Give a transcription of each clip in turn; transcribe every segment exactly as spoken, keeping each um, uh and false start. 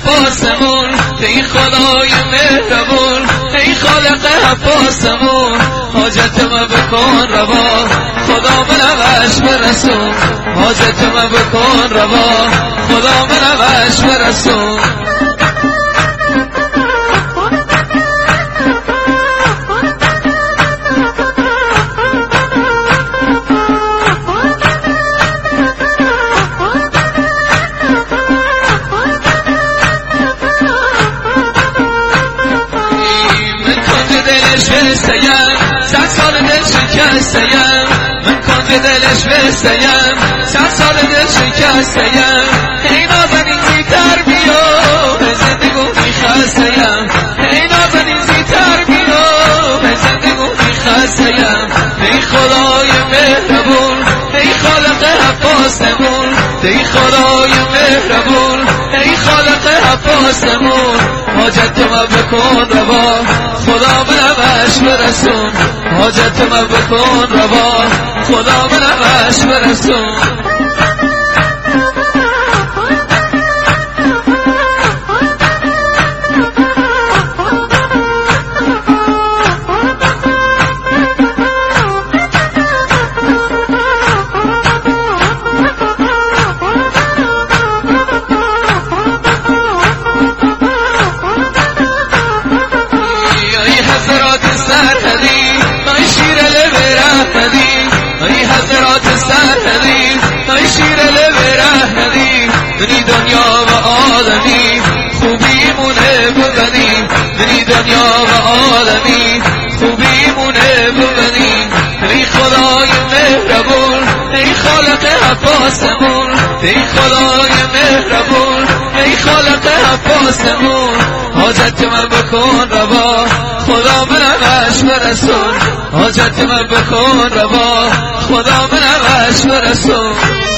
عباسمون، ای خدای مهربون، ای خالق عباسمون، حاجت ما بکن روا، خدا بنوش برسون، حاجت ما بکن روا، خدا بنوش برسون. صد سال دل شکستیم، من کنج دلش بستیم، صد سال دل شکستیم، ای نازنین زیتر بیا به زندگونی خستیم، ای نازنین زیتر بیا به زندگونی خستیم. ای خدای مهربون، ای خالق عباسمون، ای خدای مهربون، ای خالق عباسمون، حاجت ما بکن روا، خدا بنوش برسون، حاجت ما بکن روا، خدا بنوش برسون. بنی دنیا و عالمی خوبیمونه ببنی، بنی دنیا و عالمی خوبیمونه ببنی. ای خدای مهربون، ای خالق عباسمون، ای خدای مهربون، ای خالق عباسمون، حاجت من بکن روا، خدا بنوش برسون، حاجت من بکن روا، خدا بنوش برسون.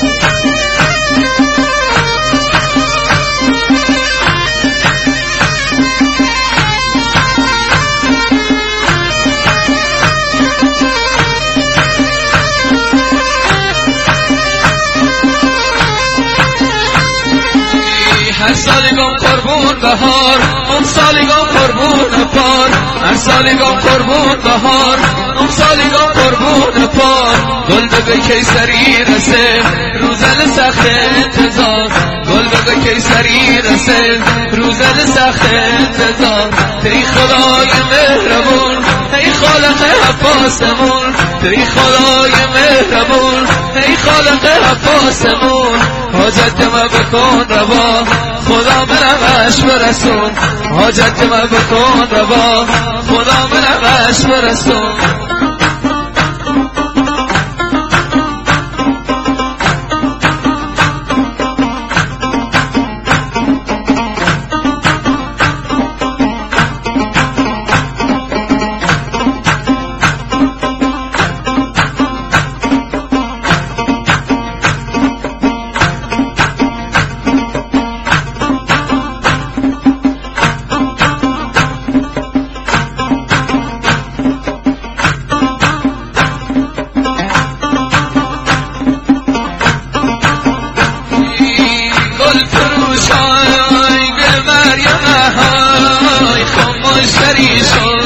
هر سالگام قربون بهار، اون سالگام قربون پار، هر سالگام قربون بهار، اون سالگام قربون پار. گل به کیسری رسه روزن سخت انتظار، گل به کیسری رسه روزن سخت انتظار. ای خدای مهربون، ای خالق عباسمون، ای خدای مهربون، ای خالق عباسمون، حاجت ما بکن روا، خدا بنوش برسون، حاجت ما بکن روا، خدا بنوش برسون. خاموش کری شد